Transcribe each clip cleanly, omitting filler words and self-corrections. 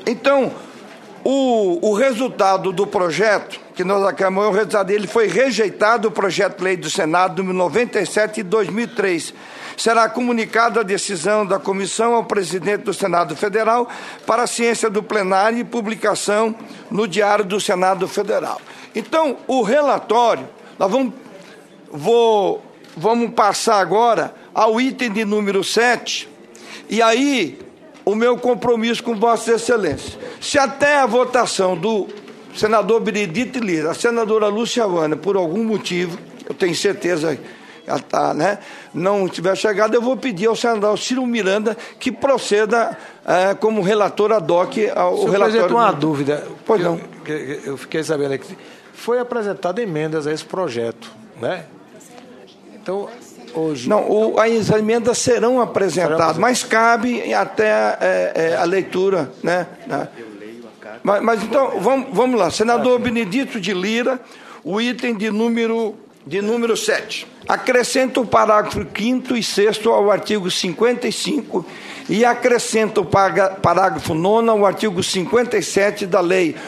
Então, o resultado do projeto, que nós acabamos, o resultado dele foi rejeitado, o projeto de lei do Senado número 97 de 2003. Será comunicada a decisão da comissão ao presidente do Senado Federal para a ciência do plenário e publicação no Diário do Senado Federal. Então, o relatório, nós vamos passar agora ao item de número 7, e aí o meu compromisso com Vossa Excelência. Se até a votação do senador Benedito Lira, a senadora Lúcia Vânia, por algum motivo, eu tenho certeza ela tá, né, não tiver chegado, eu vou pedir ao senador Ciro Miranda que proceda como relator ad hoc ao relatório. Uma dúvida. Pois não. Eu fiquei sabendo aqui. Foi apresentado emendas a esse projeto, né? Então, hoje... Não, as emendas serão apresentadas, mas cabe até a leitura, né? Mas então, vamos lá. Senador Benedito de Lira, o item de número 7. Acrescenta o parágrafo 5º e 6º ao artigo 55 e acrescenta o parágrafo 9º ao artigo 57 da Lei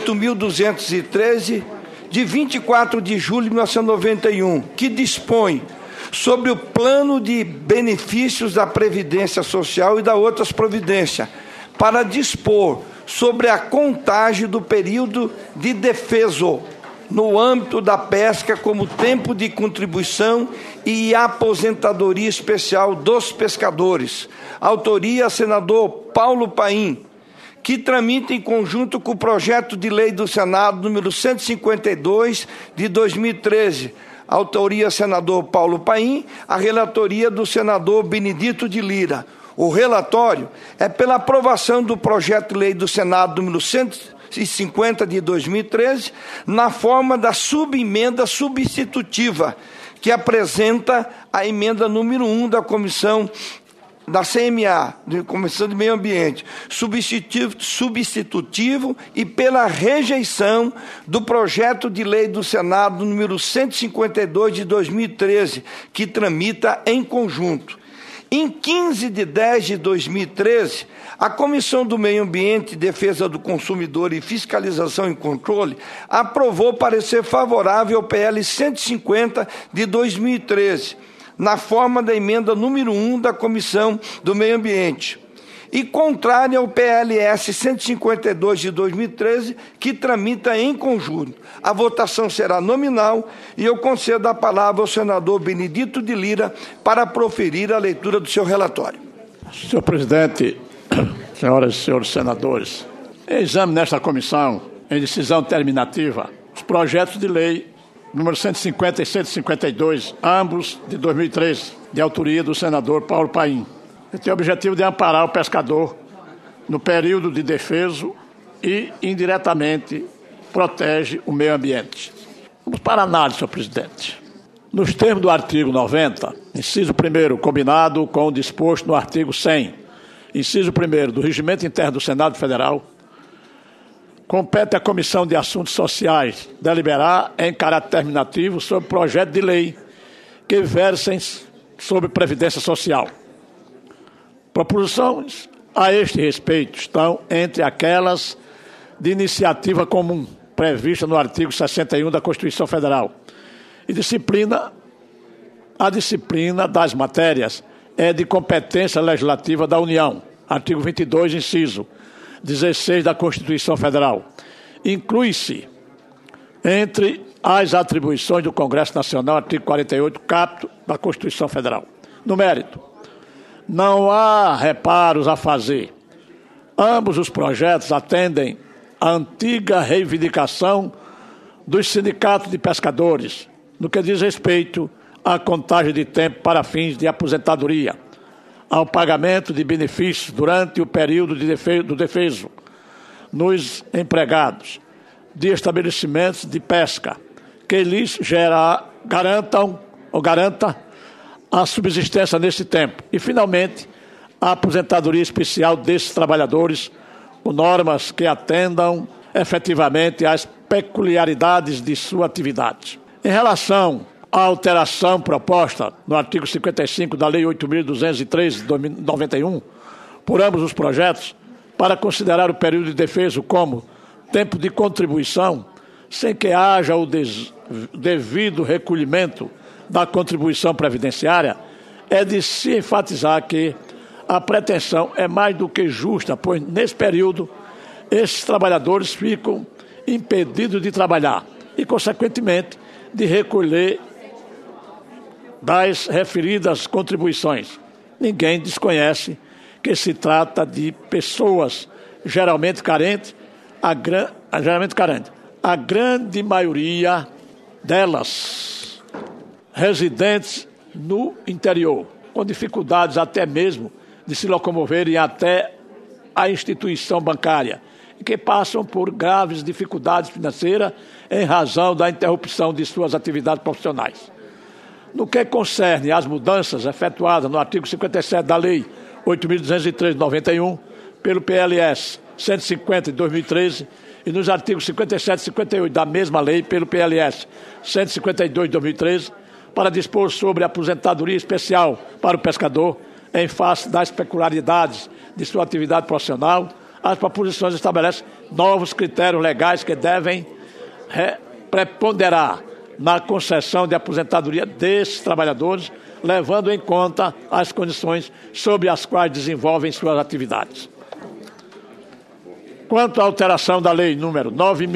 8.213, de 24 de julho de 1991, que dispõe sobre o plano de benefícios da Previdência Social e da outras providências, para dispor sobre a contagem do período de defeso no âmbito da pesca como tempo de contribuição e aposentadoria especial dos pescadores. Autoria, senador Paulo Paim, que tramita em conjunto com o projeto de lei do Senado número 152 de 2013. Autoria, senador Paulo Paim, a relatoria do senador Benedito de Lira. O relatório é pela aprovação do projeto de lei do Senado número 150 de 2013, na forma da subemenda substitutiva, que apresenta a emenda número 1 da Comissão da CMA, de Comissão de Meio Ambiente, substitutivo, e pela rejeição do projeto de lei do Senado número 152 de 2013, que tramita em conjunto. Em 15 de 10 de 2013, a Comissão do Meio Ambiente, Defesa do Consumidor e Fiscalização e Controle aprovou parecer favorável ao PL 150 de 2013, na forma da emenda número 1 da Comissão do Meio Ambiente, e contrária ao PLS 152 de 2013, que tramita em conjunto. A votação será nominal e eu concedo a palavra ao senador Benedito de Lira para proferir a leitura do seu relatório. Senhor presidente, senhoras e senhores senadores, em exame nesta comissão, em decisão terminativa, os projetos de lei número 150 e 152, ambos de 2013, de autoria do senador Paulo Paim, que tem o objetivo de amparar o pescador no período de defeso e, indiretamente, protege o meio ambiente. Vamos para a análise, senhor presidente. Nos termos do artigo 90, inciso 1º, combinado com o disposto no artigo 100, inciso 1º do Regimento Interno do Senado Federal, compete à Comissão de Assuntos Sociais deliberar em caráter terminativo sobre projeto de lei que versem sobre Previdência Social. Proposições a este respeito estão entre aquelas de iniciativa comum, prevista no artigo 61 da Constituição Federal. E a disciplina das matérias é de competência legislativa da União, artigo 22, inciso 16 da Constituição Federal. Inclui-se entre as atribuições do Congresso Nacional, artigo 48, caput da Constituição Federal. No mérito, não há reparos a fazer. Ambos os projetos atendem à antiga reivindicação dos sindicatos de pescadores, no que diz respeito à contagem de tempo para fins de aposentadoria, ao pagamento de benefícios durante o período do defeso nos empregados de estabelecimentos de pesca, que lhes garanta a subsistência nesse tempo. E, finalmente, a aposentadoria especial desses trabalhadores, com normas que atendam efetivamente às peculiaridades de sua atividade. Em relação à alteração proposta no artigo 55 da Lei 8.203 de 91, por ambos os projetos, para considerar o período de defeso como tempo de contribuição, sem que haja o devido recolhimento da contribuição previdenciária, é de se enfatizar que a pretensão é mais do que justa, pois nesse período esses trabalhadores ficam impedidos de trabalhar e, consequentemente, de recolher das referidas contribuições. Ninguém desconhece que se trata de pessoas geralmente carentes, a grande maioria delas residentes no interior, com dificuldades até mesmo de se locomoverem até a instituição bancária, e que passam por graves dificuldades financeiras em razão da interrupção de suas atividades profissionais. No que concerne às mudanças efetuadas no artigo 57 da Lei 8.203 de 91, pelo PLS 150 de 2013, e nos artigos 57 e 58 da mesma lei, pelo PLS 152 de 2013, para dispor sobre a aposentadoria especial para o pescador, em face das peculiaridades de sua atividade profissional, as proposições estabelecem novos critérios legais que devem preponderar na concessão de aposentadoria desses trabalhadores, levando em conta as condições sob as quais desenvolvem suas atividades. Quanto à alteração da Lei número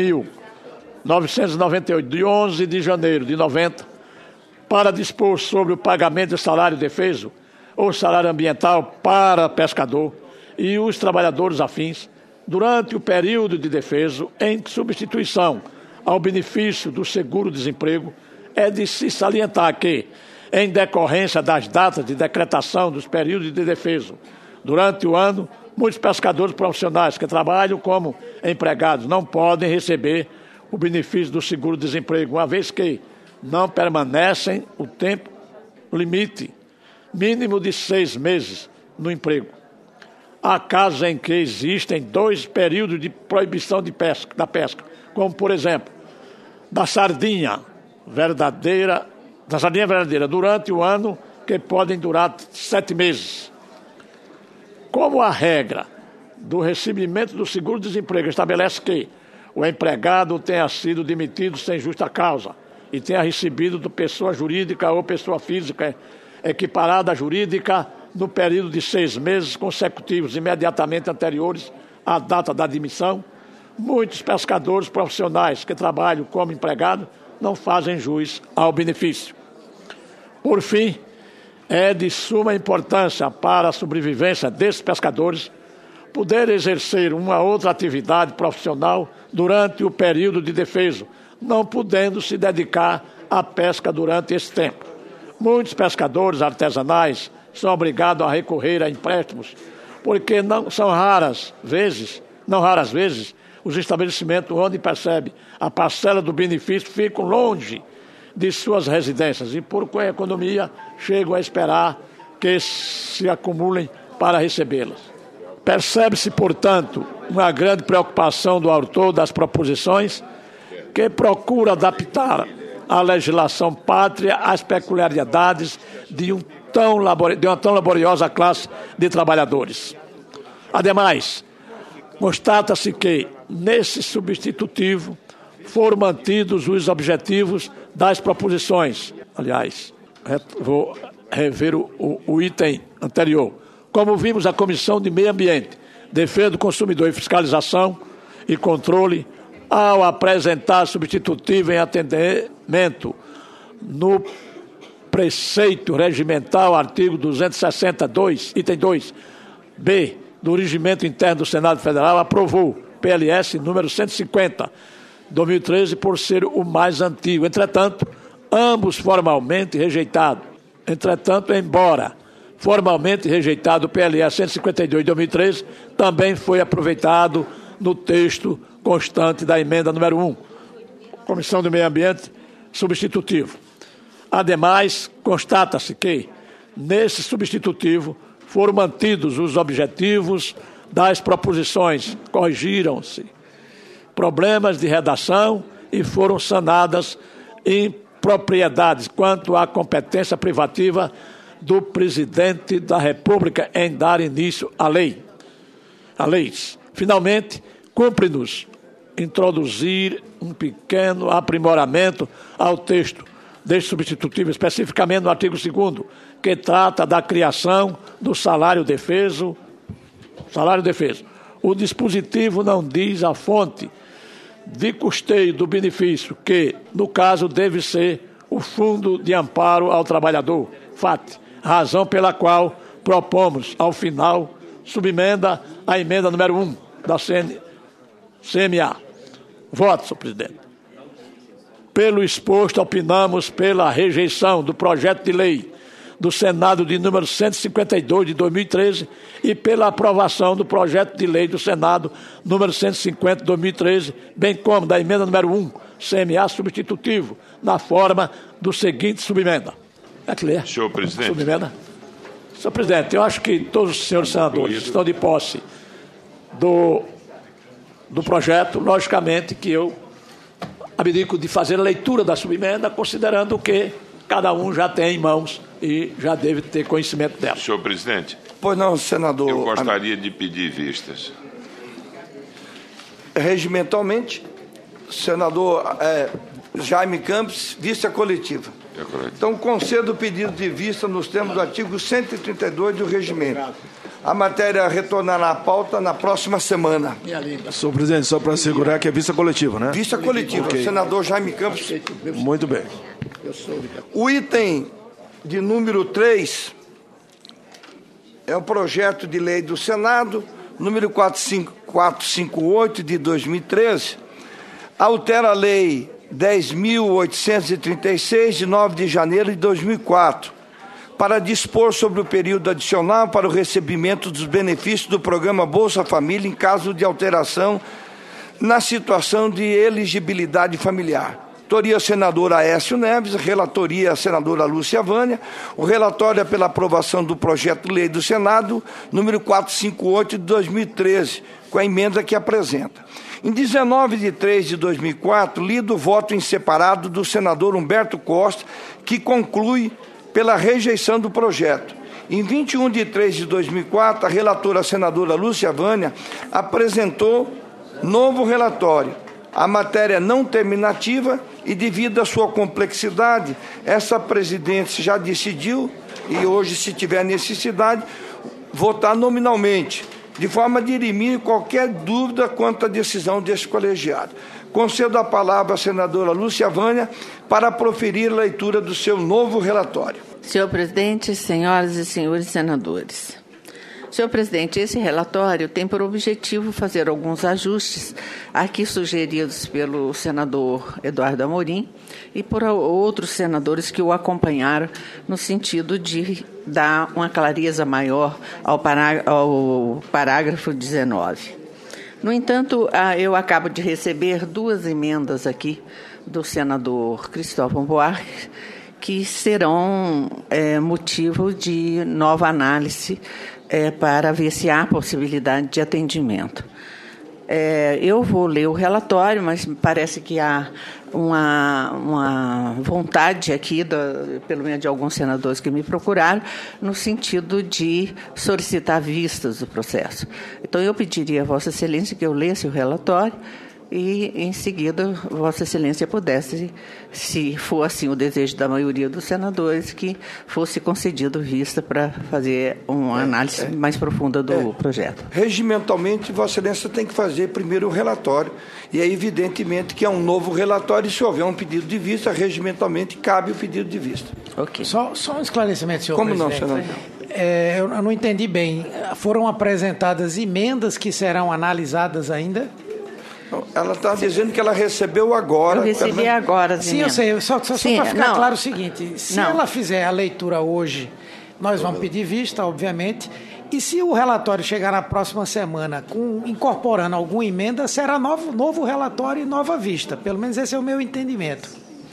9.998, de 11 de janeiro de 90, para dispor sobre o pagamento de salário defeso ou salário ambiental para pescador e os trabalhadores afins, durante o período de defeso, em substituição ao benefício do seguro-desemprego, é de se salientar que, em decorrência das datas de decretação dos períodos de defeso durante o ano, muitos pescadores profissionais que trabalham como empregados não podem receber o benefício do seguro-desemprego, uma vez que não permanecem o tempo limite mínimo de 6 meses no emprego. Há casos em que existem 2 períodos de proibição da pesca, como, por exemplo, da sardinha verdadeira, durante o ano, que podem durar 7 meses. Como a regra do recebimento do seguro-desemprego estabelece que o empregado tenha sido demitido sem justa causa e tenha recebido de pessoa jurídica ou pessoa física equiparada à jurídica no período de 6 meses consecutivos imediatamente anteriores à data da admissão, muitos pescadores profissionais que trabalham como empregados não fazem jus ao benefício. Por fim, é de suma importância para a sobrevivência desses pescadores poder exercer uma outra atividade profissional durante o período de defeso, não podendo se dedicar à pesca durante esse tempo. Muitos pescadores artesanais são obrigados a recorrer a empréstimos, porque não raras vezes, os estabelecimentos onde percebe a parcela do benefício ficam longe de suas residências e, por economia, chegam a esperar que se acumulem para recebê-las. Percebe-se, portanto, uma grande preocupação do autor das proposições, que procura adaptar a legislação pátria às peculiaridades de uma tão laboriosa classe de trabalhadores. Ademais, constata-se que, nesse substitutivo, foram mantidos os objetivos das proposições. Aliás, vou rever o item anterior. Como vimos, a Comissão de Meio Ambiente, Defesa do Consumidor e Fiscalização e Controle, ao apresentar substitutivo em atendimento no preceito regimental, artigo 262, item 2b, do Regimento Interno do Senado Federal, aprovou PLS número 150, 2013, por ser o mais antigo. Entretanto, ambos formalmente rejeitados. Embora formalmente rejeitado o PLS 152 de 2013, também foi aproveitado no texto constante da emenda número 1, Comissão do Meio Ambiente, substitutivo. Ademais, constata-se que, nesse substitutivo, foram mantidos os objetivos das proposições, corrigiram-se problemas de redação e foram sanadas impropriedades quanto à competência privativa do Presidente da República em dar início à leis. Finalmente, cumpre-nos introduzir um pequeno aprimoramento ao texto deste substitutivo, especificamente no artigo 2º, que trata da criação do salário defeso. O dispositivo não diz a fonte de custeio do benefício, que, no caso, deve ser o Fundo de Amparo ao Trabalhador, FAT, razão pela qual propomos, ao final, subemenda à emenda número 1 da CMA. Voto, senhor presidente. Pelo exposto, opinamos pela rejeição do projeto de lei do Senado de número 152 de 2013 e pela aprovação do projeto de lei do Senado número 150 de 2013, bem como da emenda número 1, CMA substitutivo, na forma do seguinte subemenda. É que ler? Senhor presidente. Subemenda. Senhor presidente, eu acho que todos os senhores senadores estão de posse do projeto, logicamente que eu abdico de fazer a leitura da subemenda, considerando que cada um já tem em mãos e já deve ter conhecimento dela. Senhor presidente. Pois não, senador. Eu gostaria de pedir vistas. Regimentalmente, senador Jaime Campos, vista coletiva. É correto. Então, concedo o pedido de vista nos termos do artigo 132 do regimento. A matéria retornará à pauta na próxima semana. Senhor presidente, só para assegurar que é vista coletiva, né? Vista coletiva. Okay. Senador Jaime Campos. Muito bem. O item de número 3 é o projeto de lei do Senado, número 458 de 2013, altera a lei 10.836 de 9 de janeiro de 2004, para dispor sobre o período adicional para o recebimento dos benefícios do programa Bolsa Família em caso de alteração na situação de elegibilidade familiar. Autoria, senador Aécio Neves, relatoria, senadora Lúcia Vânia. O relatório é pela aprovação do projeto de lei do Senado, número 458 de 2013, com a emenda que apresenta. Em 19 de 3 de 2004, lido o voto em separado do senador Humberto Costa, que conclui pela rejeição do projeto. Em 21 de 3 de 2004, a relatora, senadora Lúcia Vânia, apresentou novo relatório. A matéria não terminativa e, devido à sua complexidade, essa presidência já decidiu, e hoje, se tiver necessidade, votar nominalmente, de forma a dirimir qualquer dúvida quanto à decisão deste colegiado. Concedo a palavra à senadora Lúcia Vânia para proferir a leitura do seu novo relatório. Senhor presidente, senhoras e senhores senadores. Senhor presidente, esse relatório tem por objetivo fazer alguns ajustes aqui sugeridos pelo senador Eduardo Amorim e por outros senadores que o acompanharam no sentido de dar uma clareza maior ao parágrafo 19. No entanto, eu acabo de receber 2 emendas aqui do senador Cristóvão Buarque, que serão motivo de nova análise para ver se há possibilidade de atendimento. Eu vou ler o relatório, mas parece que há uma vontade aqui, pelo menos de alguns senadores que me procuraram, no sentido de solicitar vistas do processo. Então, eu pediria a Vossa Excelência que eu lesse o relatório e, em seguida, Vossa Excelência pudesse, se for assim o desejo da maioria dos senadores, que fosse concedido vista para fazer uma análise mais profunda do projeto. Regimentalmente, Vossa Excelência tem que fazer primeiro o relatório, e é evidentemente que é um novo relatório, e se houver um pedido de vista, regimentalmente cabe o pedido de vista. Ok. Só um esclarecimento, senhor Como presidente. Não, senador? Eu não entendi bem. Foram apresentadas emendas que serão analisadas ainda? Ela está dizendo que ela recebeu agora. Eu recebi agora. Sim, eu sei. Só para ficar claro o seguinte: se ela fizer a leitura hoje, nós vamos pedir vista, obviamente. E se o relatório chegar na próxima semana incorporando alguma emenda, será novo relatório e nova vista. Pelo menos esse é o meu entendimento.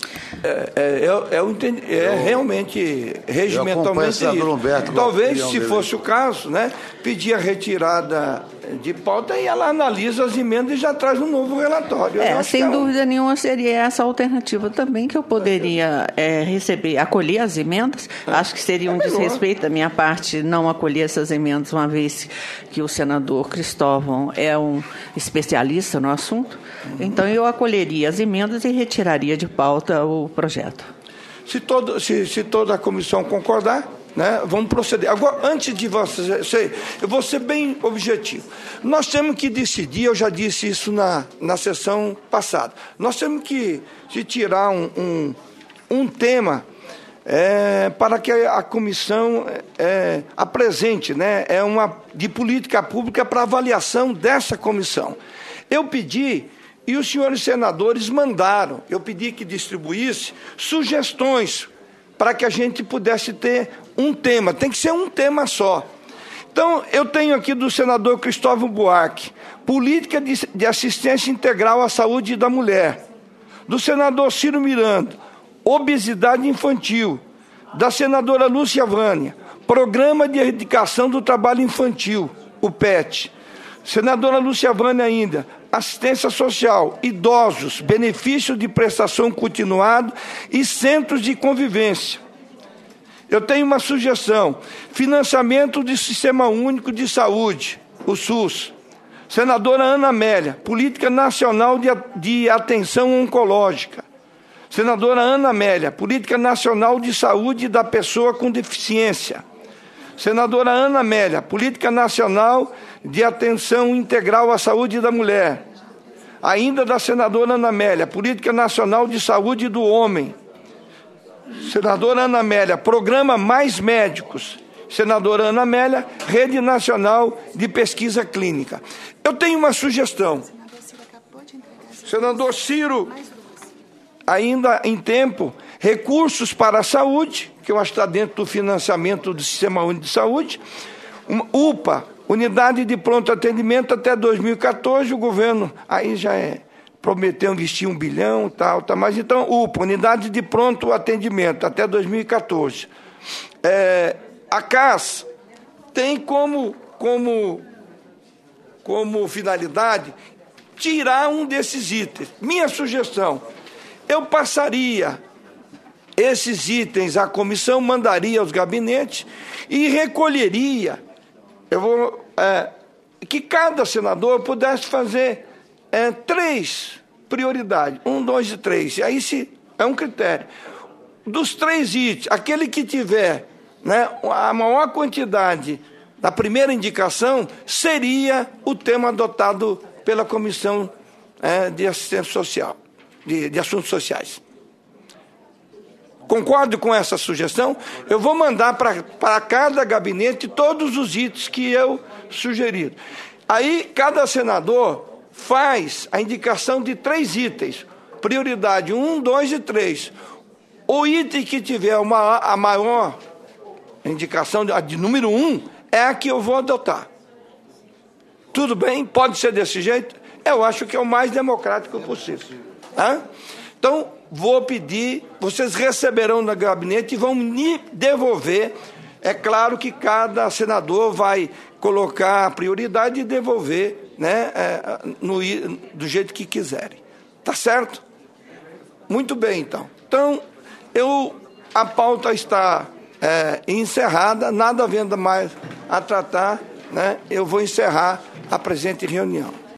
Realmente, regimentalmente isso. Humberto, talvez, se fosse o caso, pedir a retirada de pauta e ela analisa as emendas e já traz um novo relatório. Sem dúvida nenhuma seria essa alternativa também que eu poderia acolher as emendas. Acho que seria um desrespeito da minha parte não acolher essas emendas, uma vez que o senador Cristóvão é um especialista no assunto. Então, eu acolheria as emendas e retiraria de pauta o projeto. Se toda a comissão concordar, né, vamos proceder. Agora, antes de você, eu vou ser bem objetivo. Nós temos que decidir, eu já disse isso na sessão passada, nós temos que tirar um tema para que a comissão apresente, né, de política pública para avaliação dessa comissão. Eu pedi, e os senhores senadores mandaram, eu pedi que distribuísse sugestões para que a gente pudesse ter um tema, tem que ser um tema só. Então, eu tenho aqui do senador Cristóvão Buarque, política de assistência integral à saúde da mulher. Do senador Ciro Miranda, obesidade infantil. Da senadora Lúcia Vânia, programa de erradicação do trabalho infantil, o PET. Senadora Lúcia Vânia ainda, assistência social, idosos, benefício de prestação continuado e centros de convivência. Eu tenho uma sugestão, financiamento do Sistema Único de Saúde, o SUS. Senadora Ana Amélia, política nacional de atenção oncológica. Senadora Ana Amélia, política nacional de saúde da pessoa com deficiência. Senadora Ana Amélia, política nacional de atenção integral à saúde da mulher. Ainda da senadora Ana Amélia, política nacional de saúde do homem. Senadora Ana Amélia, programa Mais Médicos. Senadora Ana Amélia, rede nacional de pesquisa clínica. Eu tenho uma sugestão. Senador Ciro, ainda em tempo, recursos para a saúde, que eu acho que está dentro do financiamento do Sistema Único de Saúde, UPA, Unidade de Pronto Atendimento até 2014, o governo aí já prometeu investir 1 bilhão, tal, mas então, UPA, Unidade de Pronto Atendimento até 2014. A CAS tem como finalidade tirar um desses itens. Minha sugestão, eu passaria esses itens à comissão, mandaria aos gabinetes e recolheria. Que cada senador pudesse fazer 3 prioridades, 1, 2 e 3. E aí é um critério. Dos 3 itens, aquele que tiver, né, a maior quantidade da primeira indicação seria o tema adotado pela Comissão de Assistência Social, de Assuntos Sociais. Concordo com essa sugestão? Eu vou mandar para cada gabinete todos os itens que eu sugeri. Aí, cada senador faz a indicação de 3 itens. Prioridade 1, 2 e 3. O item que tiver a maior indicação de número 1 é a que eu vou adotar. Tudo bem? Pode ser desse jeito? Eu acho que é o mais democrático possível. Então, vou pedir, vocês receberão no gabinete e vão me devolver. É claro que cada senador vai colocar a prioridade e devolver, né, do jeito que quiserem. Tá certo? Muito bem, então. Então, a pauta está encerrada, nada havendo mais a tratar, né, eu vou encerrar a presente reunião.